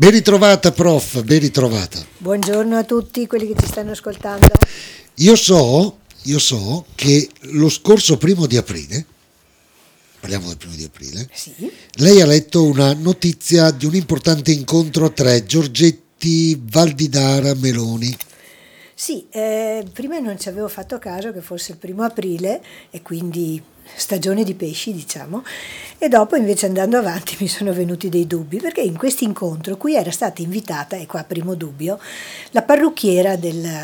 Ben ritrovata prof, ben ritrovata. Buongiorno a tutti quelli che ci stanno ascoltando. Io so che lo scorso 1° aprile, parliamo del 1° aprile, Sì, lei ha letto una notizia di un importante incontro tra Giorgetti, Valditara, Meloni. sì, prima non ci avevo fatto caso che fosse il 1° aprile e quindi stagione di pesci, diciamo, e dopo invece andando avanti mi sono venuti dei dubbi, perché in questo incontro qui era stata invitata, e qua primo dubbio, la parrucchiera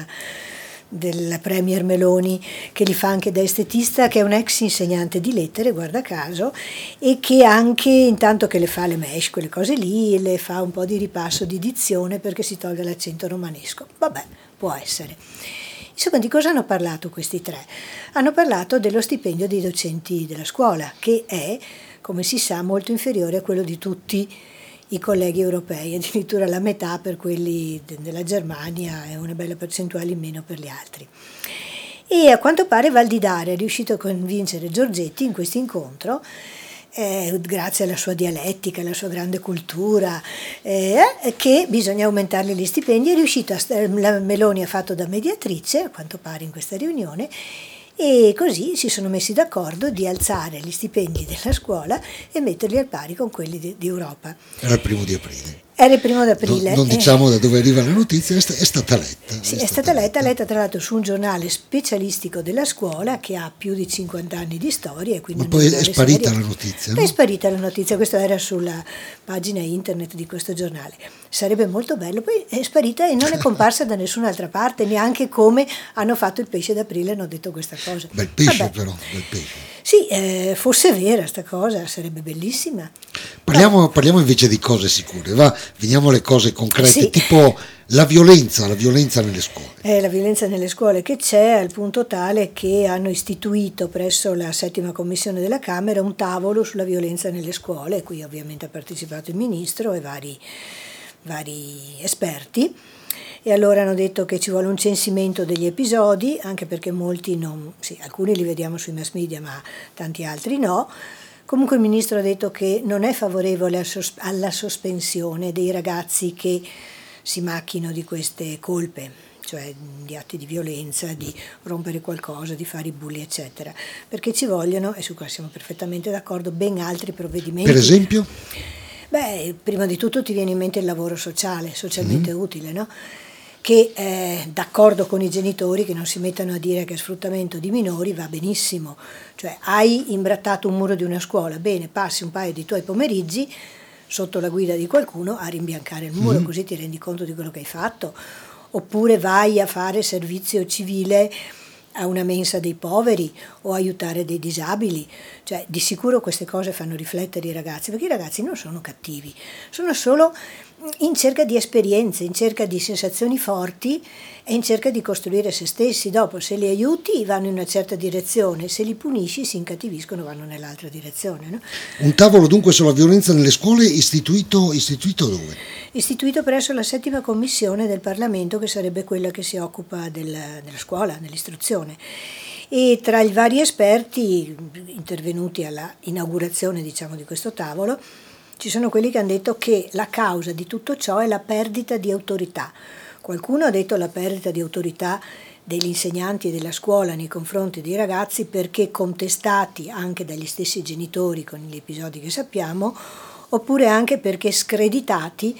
del premier Meloni, che li fa anche da estetista, che è un ex insegnante di lettere, guarda caso, e che anche, intanto che le fa le mesh, quelle cose lì, le fa un po' di ripasso di dizione perché si tolga l'accento romanesco. Vabbè, può essere. Insomma, di cosa hanno parlato questi tre? Hanno parlato dello stipendio dei docenti della scuola, che è, come si sa, molto inferiore a quello di tutti i colleghi europei, addirittura la metà per quelli della Germania e una bella percentuale in meno per gli altri. E a quanto pare Valditara è riuscito a convincere Giorgetti in questo incontro, grazie alla sua dialettica, alla sua grande cultura, che bisogna aumentargli gli stipendi. È riuscita, la Meloni ha fatto da mediatrice, a quanto pare in questa riunione, e così si sono messi d'accordo di alzare gli stipendi della scuola e metterli al pari con quelli di Europa. Era il 1° aprile. Era il 1 aprile. Non diciamo da dove arriva la notizia, è stata letta. Sì, è stata letta tra l'altro su un giornale specialistico della scuola che ha più di 50 anni di storia. E quindi Ma poi è sparita la notizia, no? È sparita la notizia, questo era sulla pagina internet di questo giornale. Sarebbe molto bello, poi è sparita e non è comparsa da nessun'altra parte, neanche come hanno fatto il pesce d'aprile, hanno detto questa cosa. Bel pesce. Vabbè. Però, bel pesce. Sì, fosse vera sta cosa, sarebbe bellissima. Parliamo invece di cose sicure, veniamo alle cose concrete, Sì. tipo la violenza nelle scuole. La violenza nelle scuole che c'è, al punto tale che hanno istituito presso la 7ª Commissione della Camera un tavolo sulla violenza nelle scuole. Qui ovviamente ha partecipato il Ministro e vari esperti. E allora hanno detto che ci vuole un censimento degli episodi, anche perché molti alcuni li vediamo sui mass media, ma tanti altri no. Comunque il Ministro ha detto che non è favorevole alla sospensione dei ragazzi che si macchino di queste colpe, cioè di atti di violenza, di rompere qualcosa, di fare i bulli, eccetera, perché ci vogliono, e su questo siamo perfettamente d'accordo, ben altri provvedimenti. Per esempio? Beh, prima di tutto ti viene in mente il lavoro socialmente utile, no? Che d'accordo con i genitori che non si mettano a dire che sfruttamento di minori va benissimo, cioè hai imbrattato un muro di una scuola, bene, passi un paio di tuoi pomeriggi sotto la guida di qualcuno a rimbiancare il muro, così ti rendi conto di quello che hai fatto, oppure vai a fare servizio civile a una mensa dei poveri o aiutare dei disabili, cioè di sicuro queste cose fanno riflettere i ragazzi, perché i ragazzi non sono cattivi, sono solo in cerca di esperienze, in cerca di sensazioni forti e in cerca di costruire se stessi. Dopo, se li aiuti vanno in una certa direzione, se li punisci si incattiviscono, vanno nell'altra direzione, no? Un tavolo dunque sulla violenza nelle scuole istituito dove? Istituito presso la 7ª Commissione del Parlamento, che sarebbe quella che si occupa della scuola, dell'istruzione. E tra i vari esperti intervenuti alla inaugurazione, diciamo, di questo tavolo, ci sono quelli che hanno detto che la causa di tutto ciò è la perdita di autorità. Qualcuno ha detto la perdita di autorità degli insegnanti e della scuola nei confronti dei ragazzi, perché contestati anche dagli stessi genitori con gli episodi che sappiamo, oppure anche perché screditati,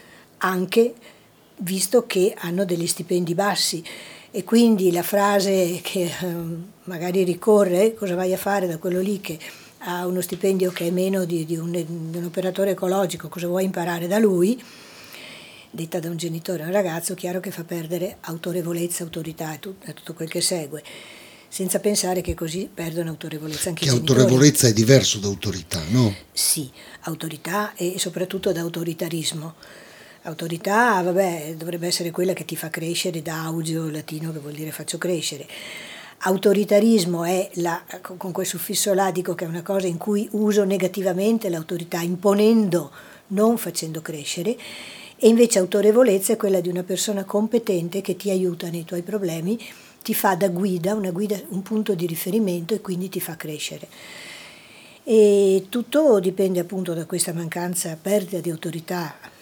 anche visto che hanno degli stipendi bassi. E quindi la frase che magari ricorre, cosa vai a fare da quello lì che ha uno stipendio che è meno di un operatore ecologico, cosa vuoi imparare da lui, detta da un genitore a un ragazzo, chiaro che fa perdere autorevolezza, autorità e tutto quel che segue, senza pensare che così perdono autorevolezza anche i genitori. Che autorevolezza è diverso da autorità, no? Sì, autorità e soprattutto da autoritarismo. Autorità, dovrebbe essere quella che ti fa crescere, da augio latino che vuol dire faccio crescere. Autoritarismo è con quel suffisso ladico, che è una cosa in cui uso negativamente l'autorità, imponendo, non facendo crescere, e invece autorevolezza è quella di una persona competente che ti aiuta nei tuoi problemi, ti fa da guida, un punto di riferimento e quindi ti fa crescere. E tutto dipende appunto da questa mancanza, perdita di autorità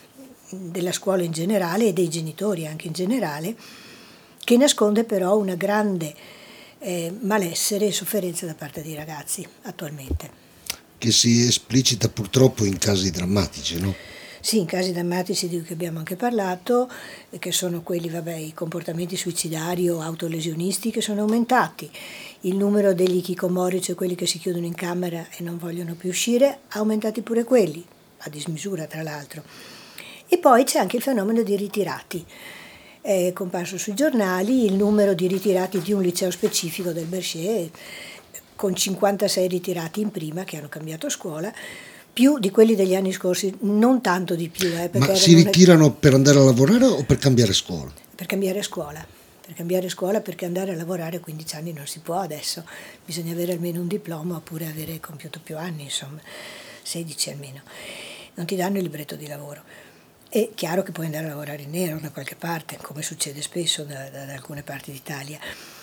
della scuola in generale e dei genitori anche in generale, che nasconde però una grande malessere e sofferenza da parte dei ragazzi attualmente. Che si esplicita purtroppo in casi drammatici, no? Sì, in casi drammatici di cui abbiamo anche parlato, che sono quelli, i comportamenti suicidari o autolesionisti che sono aumentati. Il numero degli hikikomori, cioè quelli che si chiudono in camera e non vogliono più uscire, ha aumentati pure quelli, a dismisura tra l'altro. E poi c'è anche il fenomeno dei ritirati. È comparso sui giornali il numero di ritirati di un liceo specifico del Berchet, con 56 ritirati in prima che hanno cambiato scuola, più di quelli degli anni scorsi, non tanto di più. Ma si ritirano per andare a lavorare o per cambiare scuola? Per cambiare scuola, perché andare a lavorare a 15 anni non si può adesso, bisogna avere almeno un diploma oppure avere compiuto più anni, insomma, 16 almeno. Non ti danno il libretto di lavoro. È chiaro che puoi andare a lavorare in nero da qualche parte, come succede spesso da alcune parti d'Italia.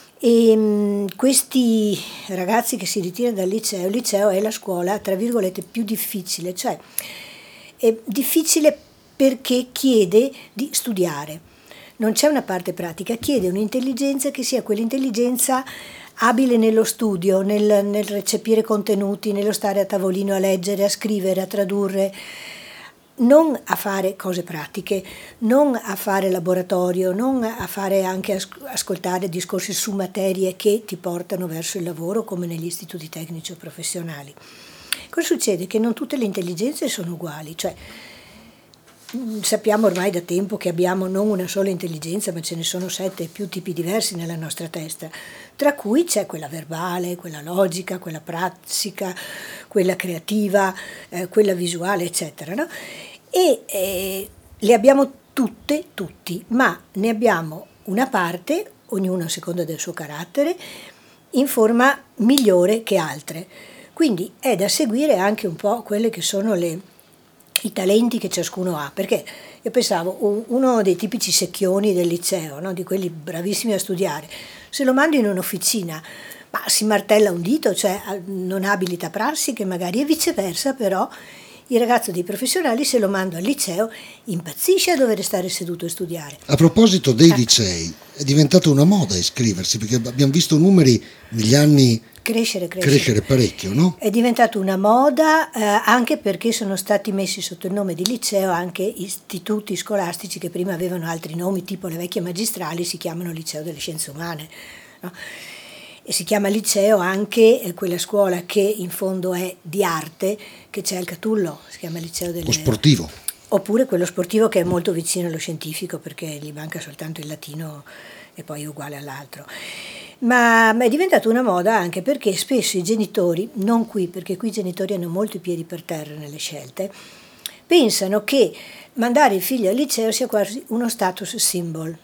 E questi ragazzi che si ritirano dal liceo, il liceo è la scuola, tra virgolette, più difficile, cioè è difficile perché chiede di studiare, non c'è una parte pratica, chiede un'intelligenza che sia quell'intelligenza abile nello studio, nel recepire contenuti, nello stare a tavolino a leggere, a scrivere, a tradurre, non a fare cose pratiche, non a fare laboratorio, non a fare anche ascoltare discorsi su materie che ti portano verso il lavoro come negli istituti tecnici o professionali. Cosa succede? Che non tutte le intelligenze sono uguali, cioè sappiamo ormai da tempo che abbiamo non una sola intelligenza, ma ce ne sono 7 più tipi diversi nella nostra testa, tra cui c'è quella verbale, quella logica, quella pratica, quella creativa, quella visuale, eccetera, no? E le abbiamo tutte, tutti, ma ne abbiamo una parte, ognuno a seconda del suo carattere, in forma migliore che altre. Quindi è da seguire anche un po' quelle che sono i talenti che ciascuno ha, perché io pensavo uno dei tipici secchioni del liceo, no? Di quelli bravissimi a studiare, se lo mando in un'officina, ma si martella un dito, cioè non ha abilità pratiche magari, e viceversa. Però il ragazzo dei professionali, se lo mando al liceo, impazzisce a dover stare seduto e studiare. A proposito dei licei, è diventata una moda iscriversi, perché abbiamo visto numeri negli anni crescere parecchio, no? È diventata una moda anche perché sono stati messi sotto il nome di liceo anche istituti scolastici che prima avevano altri nomi, tipo le vecchie magistrali si chiamano Liceo delle Scienze Umane, no? E si chiama liceo anche quella scuola che in fondo è di arte, che c'è al Catullo, si chiama Liceo delle... O sportivo. Oppure quello sportivo che è molto vicino allo scientifico, perché gli manca soltanto il latino e poi è uguale all'altro. Ma è diventata una moda anche perché spesso i genitori, non qui, perché qui i genitori hanno molto i piedi per terra nelle scelte, pensano che mandare il figlio al liceo sia quasi uno status symbol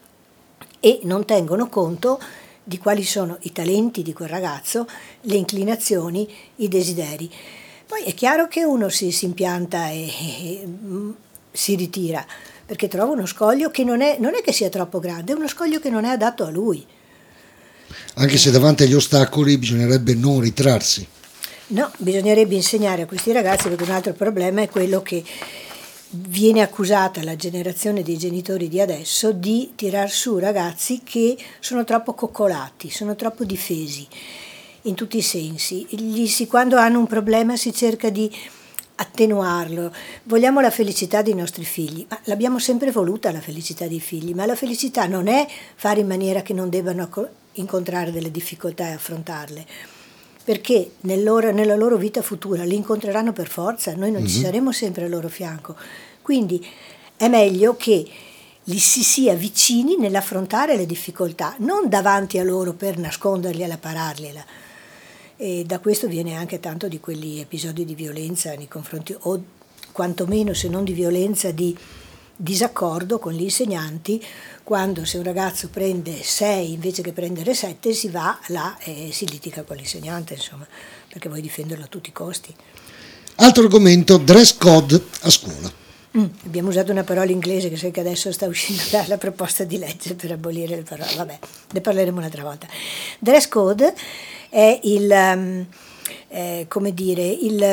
e non tengono conto di quali sono i talenti di quel ragazzo, le inclinazioni, i desideri. Poi è chiaro che uno si impianta e si ritira, perché trova uno scoglio che non è che sia troppo grande, è uno scoglio che non è adatto a lui. Anche se davanti agli ostacoli bisognerebbe non ritrarsi. No, bisognerebbe insegnare a questi ragazzi, perché un altro problema è quello che viene accusata la generazione dei genitori di adesso di tirar su ragazzi che sono troppo coccolati, sono troppo difesi in tutti i sensi. Quando hanno un problema si cerca di attenuarlo. Vogliamo la felicità dei nostri figli, ma l'abbiamo sempre voluta la felicità dei figli, ma la felicità non è fare in maniera che non debbano incontrare delle difficoltà e affrontarle, perché nella loro vita futura li incontreranno per forza, noi non ci saremo sempre al loro fianco, quindi è meglio che li si sia vicini nell'affrontare le difficoltà, non davanti a loro per nascondergliela, parargliela. E da questo viene anche tanto di quegli episodi di violenza nei confronti, o quantomeno se non di violenza, di disaccordo con gli insegnanti, quando se un ragazzo prende 6 invece che prendere 7 si va là e si litiga con l'insegnante, insomma, perché vuoi difenderlo a tutti i costi. Altro argomento, dress code a scuola. Abbiamo usato una parola inglese che sai che adesso sta uscendo dalla proposta di legge per abolire le parole, vabbè, ne parleremo un'altra volta. Dress code è come dire,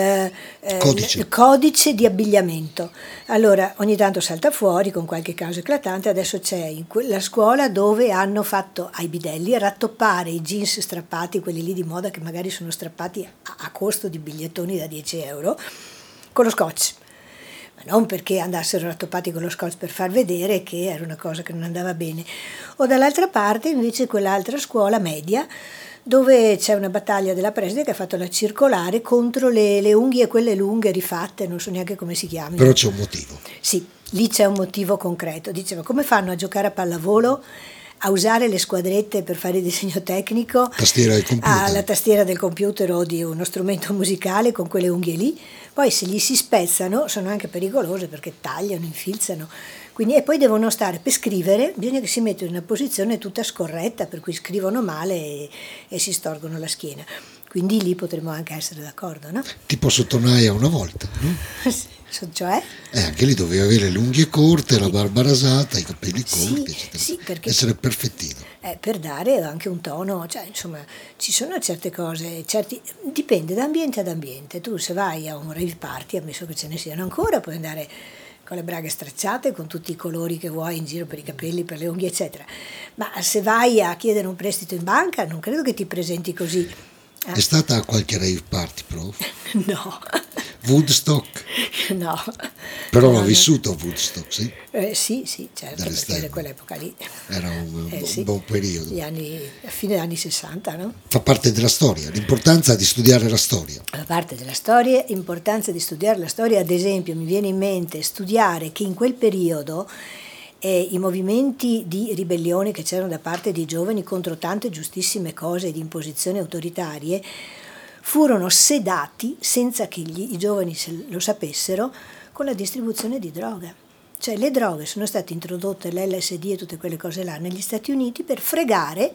il codice di abbigliamento. Allora ogni tanto salta fuori con qualche caso eclatante. Adesso c'è in quella scuola dove hanno fatto ai bidelli rattoppare i jeans strappati, quelli lì di moda che magari sono strappati a costo di bigliettoni da 10 euro, con lo scotch. Ma non perché andassero rattoppati con lo scotch per far vedere che era una cosa che non andava bene. O dall'altra parte invece quell'altra scuola media dove c'è una battaglia della preside che ha fatto la circolare contro le unghie, quelle lunghe rifatte, non so neanche come si chiamano. Però c'è un motivo. Sì, lì c'è un motivo concreto. Diceva, come fanno a giocare a pallavolo, a usare le squadrette per fare il disegno tecnico, tastiera del computer, la tastiera del computer o di uno strumento musicale con quelle unghie lì? Poi se gli si spezzano sono anche pericolose perché tagliano, infilzano. Quindi, e poi devono stare per scrivere, bisogna che si mettano in una posizione tutta scorretta, per cui scrivono male e si storgono la schiena. Quindi lì potremmo anche essere d'accordo, no? Tipo Sottonaia una volta, no? Cioè? Anche lì doveva avere le unghie corte, la barba rasata, i capelli corti, eccetera. Sì, perché essere perfettino. Per dare anche un tono, cioè insomma ci sono certe cose, dipende da ambiente ad ambiente. Tu se vai a un rave party, ammesso che ce ne siano ancora, puoi andare con le braghe stracciate, con tutti i colori che vuoi in giro per i capelli, per le unghie, eccetera. Ma se vai a chiedere un prestito in banca, non credo che ti presenti così. È stata a qualche rave party, prof? No. Woodstock? No. Però l'ho vissuto a Woodstock, sì? Sì, certo, perché era quell'epoca lì. Era un buon periodo. A fine degli anni 60, no? Fa parte della storia, l'importanza di studiare la storia. Fa parte della storia, l'importanza di studiare la storia, ad esempio mi viene in mente studiare che in quel periodo i movimenti di ribellione che c'erano da parte dei giovani contro tante giustissime cose di imposizioni autoritarie furono sedati senza che i giovani lo sapessero con la distribuzione di droga. Cioè le droghe sono state introdotte, l'LSD e tutte quelle cose là negli Stati Uniti per fregare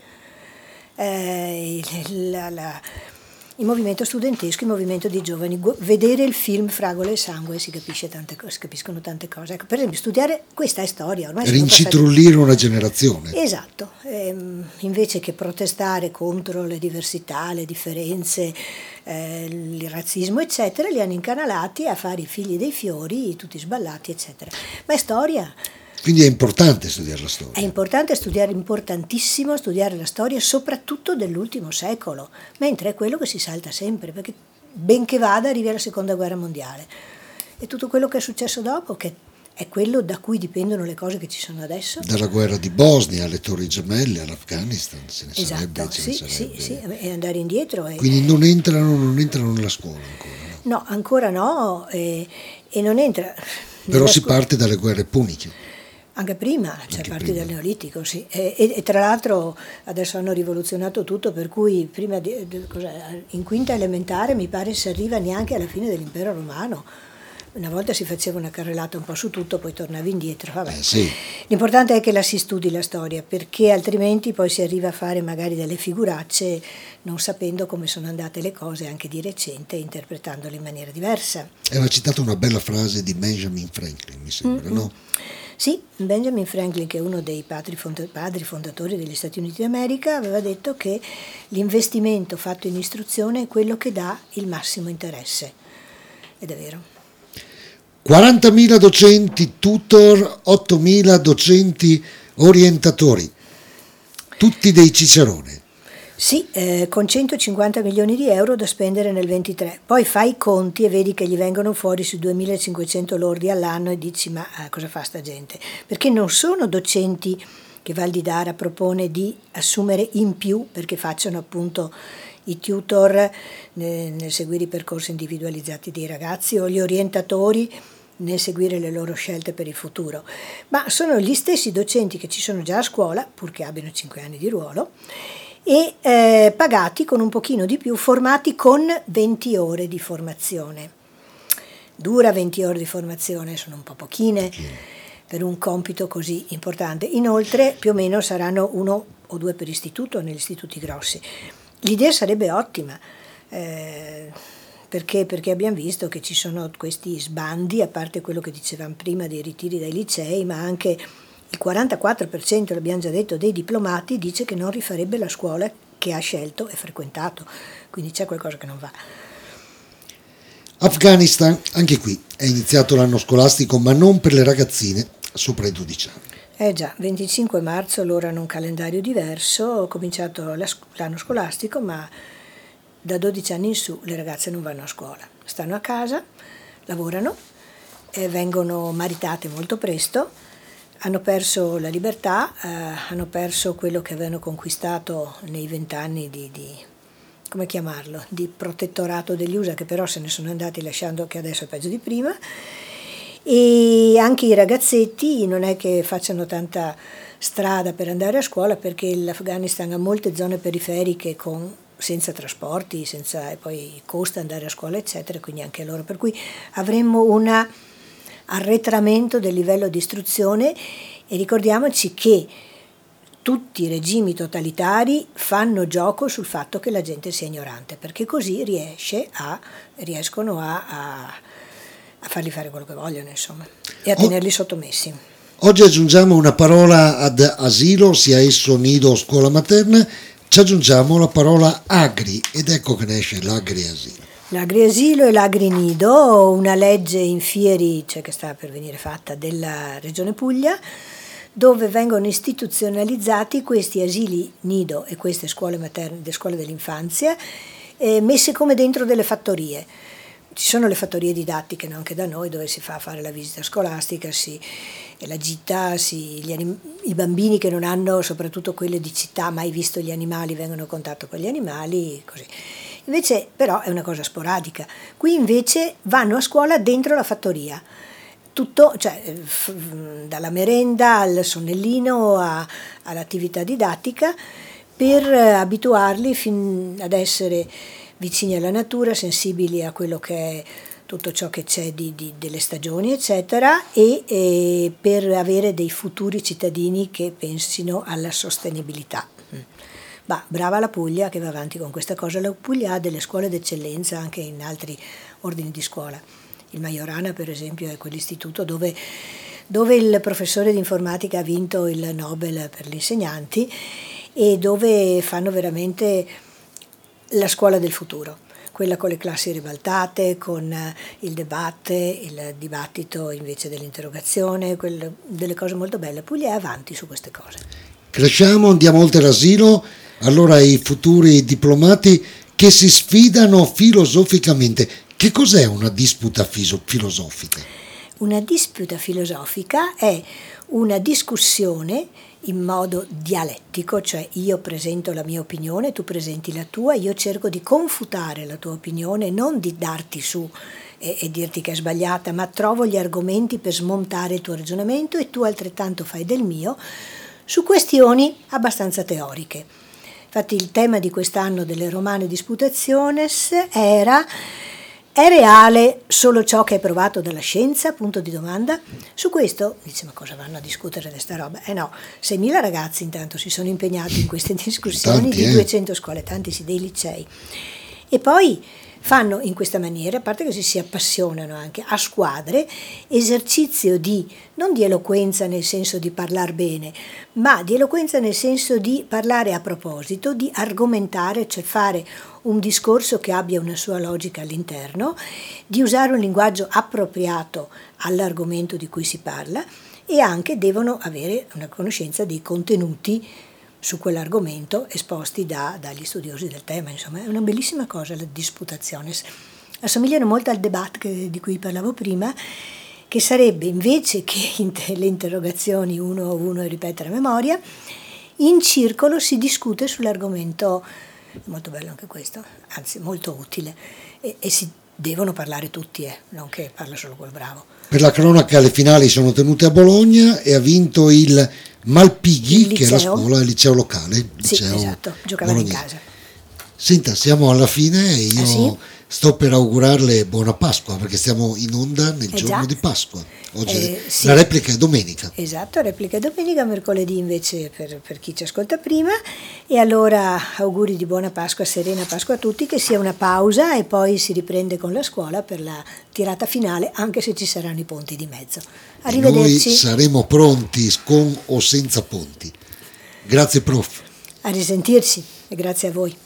il movimento studentesco, il movimento di giovani. Vedere il film Fragole e sangue si capiscono tante cose. Ecco, per esempio studiare, questa è storia. Ormai rincitrullire una generazione. Esatto, invece che protestare contro le diversità, le differenze, il razzismo eccetera, li hanno incanalati a fare i figli dei fiori, tutti sballati eccetera. Ma è storia. Quindi è importante studiare la storia. È importantissimo studiare la storia, soprattutto dell'ultimo secolo, mentre è quello che si salta sempre, perché benché vada arrivi alla seconda guerra mondiale. E tutto quello che è successo dopo, che è quello da cui dipendono le cose che ci sono adesso. Dalla guerra di Bosnia alle Torri Gemelle, all'Afghanistan, ce ne sarebbe. Sì, e andare indietro. Quindi non entrano nella scuola ancora. No, ancora no, e non entra. Però si parte dalle guerre puniche. Anche prima, cioè parti dal Neolitico, sì. E tra l'altro adesso hanno rivoluzionato tutto, per cui prima in quinta elementare mi pare si arriva neanche alla fine dell'impero romano. Una volta si faceva una carrellata un po' su tutto, poi tornavi indietro. Vabbè. Sì. L'importante è che la si studi la storia, perché altrimenti poi si arriva a fare magari delle figuracce non sapendo come sono andate le cose anche di recente, interpretandole in maniera diversa. Aveva citato una bella frase di Benjamin Franklin, mi sembra, no? Sì, Benjamin Franklin, che è uno dei padri fondatori degli Stati Uniti d'America, aveva detto che l'investimento fatto in istruzione è quello che dà il massimo interesse. Ed è vero. 40.000 docenti tutor, 8.000 docenti orientatori, tutti dei cicerone. Sì, con 150 milioni di euro da spendere nel 23. Poi fai i conti e vedi che gli vengono fuori su 2.500 lordi all'anno e dici ma cosa fa sta gente? Perché non sono docenti che Val di Dara propone di assumere in più perché facciano appunto i tutor nel seguire i percorsi individualizzati dei ragazzi o gli orientatori nel seguire le loro scelte per il futuro, ma sono gli stessi docenti che ci sono già a scuola, purché abbiano 5 anni di ruolo, e pagati con un pochino di più, formati con 20 ore di formazione. Dura 20 ore di formazione, sono un po' pochine per un compito così importante. Inoltre più o meno saranno 1 o 2 per istituto negli istituti grossi. L'idea sarebbe ottima, perché abbiamo visto che ci sono questi sbandi, a parte quello che dicevamo prima dei ritiri dai licei, ma anche il 44%, l'abbiamo già detto, dei diplomati dice che non rifarebbe la scuola che ha scelto e frequentato, quindi c'è qualcosa che non va. Afghanistan, anche qui è iniziato l'anno scolastico, ma non per le ragazzine sopra i 12 anni. Già, 25 marzo loro hanno un calendario diverso, ho cominciato l'anno scolastico, ma da 12 anni in su le ragazze non vanno a scuola, stanno a casa, lavorano, vengono maritate molto presto, hanno perso la libertà, hanno perso quello che avevano conquistato nei 20 anni come chiamarlo, di protettorato degli USA, che però se ne sono andati lasciando che adesso è peggio di prima, e anche i ragazzetti non è che facciano tanta strada per andare a scuola, perché l'Afghanistan ha molte zone periferiche senza trasporti, e poi costa andare a scuola eccetera, quindi anche loro, per cui avremmo un arretramento del livello di istruzione, e ricordiamoci che tutti i regimi totalitari fanno gioco sul fatto che la gente sia ignorante, perché così riescono a fargli fare quello che vogliono, insomma, e a tenerli sottomessi. Oggi aggiungiamo una parola ad asilo, sia esso nido o scuola materna, ci aggiungiamo la parola agri, ed ecco che ne esce l'agri-asilo. L'agri-asilo e l'agri-nido, una legge in fieri, cioè che sta per venire fatta, della Regione Puglia, dove vengono istituzionalizzati questi asili nido e queste scuole materne, le scuole dell'infanzia, messe come dentro delle fattorie. Ci sono le fattorie didattiche, no? Anche da noi, dove si fa fare la visita scolastica, la gita, i bambini che non hanno, soprattutto quelle di città, mai visto gli animali, vengono a contatto con gli animali, così. Invece però è una cosa sporadica. Qui invece vanno a scuola dentro la fattoria. Tutto, cioè dalla merenda al sonnellino all'attività didattica, per abituarli ad essere vicini alla natura, sensibili a quello che è tutto ciò che c'è delle stagioni eccetera, e per avere dei futuri cittadini che pensino alla sostenibilità. Brava la Puglia che va avanti con questa cosa. La Puglia ha delle scuole d'eccellenza anche in altri ordini di scuola. Il Majorana, per esempio, è quell'istituto dove il professore di informatica ha vinto il Nobel per gli insegnanti, e dove fanno veramente la scuola del futuro, quella con le classi ribaltate, con il dibattito invece dell'interrogazione, delle cose molto belle. Puglia è avanti su queste cose. Cresciamo, andiamo oltre l'asilo, allora i futuri diplomati che si sfidano filosoficamente. Che cos'è una disputa filosofica? Una disputa filosofica è una discussione in modo dialettico, cioè io presento la mia opinione, tu presenti la tua, io cerco di confutare la tua opinione, non di darti su e dirti che è sbagliata, ma trovo gli argomenti per smontare il tuo ragionamento, e tu altrettanto fai del mio, su questioni abbastanza teoriche. Infatti il tema di quest'anno delle Romane Disputationes era: è reale solo ciò che è provato dalla scienza? Punto di domanda. Su questo dice: ma cosa vanno a discutere di sta roba? No, 6.000 ragazzi intanto si sono impegnati in queste discussioni, di 200 scuole, tanti dei licei, e poi fanno in questa maniera, a parte che si appassionano anche a squadre, esercizio non di eloquenza nel senso di parlare bene, ma di eloquenza nel senso di parlare a proposito, di argomentare, cioè fare un discorso che abbia una sua logica all'interno, di usare un linguaggio appropriato all'argomento di cui si parla, e anche devono avere una conoscenza dei contenuti su quell'argomento esposti dagli studiosi del tema. Insomma, è una bellissima cosa la disputationes. Assomigliano molto al debate di cui parlavo prima, che sarebbe, invece che le interrogazioni uno a uno e ripetere a memoria, in circolo si discute sull'argomento. Molto bello anche questo, anzi molto utile, e si devono parlare tutti, non che parla solo quel bravo. Per la cronaca le finali sono tenute a Bologna e ha vinto il Malpighi, che è la scuola, il liceo locale. Sì, esatto, giocavano in casa. Senta, siamo alla fine e io sì? sto per augurarle buona Pasqua, perché stiamo in onda nel giorno di Pasqua. Oggi sì. La replica è domenica. Esatto, replica è domenica, mercoledì invece per chi ci ascolta prima. E allora auguri di buona Pasqua, serena Pasqua a tutti, che sia una pausa e poi si riprende con la scuola per la tirata finale, anche se ci saranno i ponti di mezzo. Arrivederci. Noi saremo pronti con o senza ponti. Grazie prof. A risentirci e grazie a voi.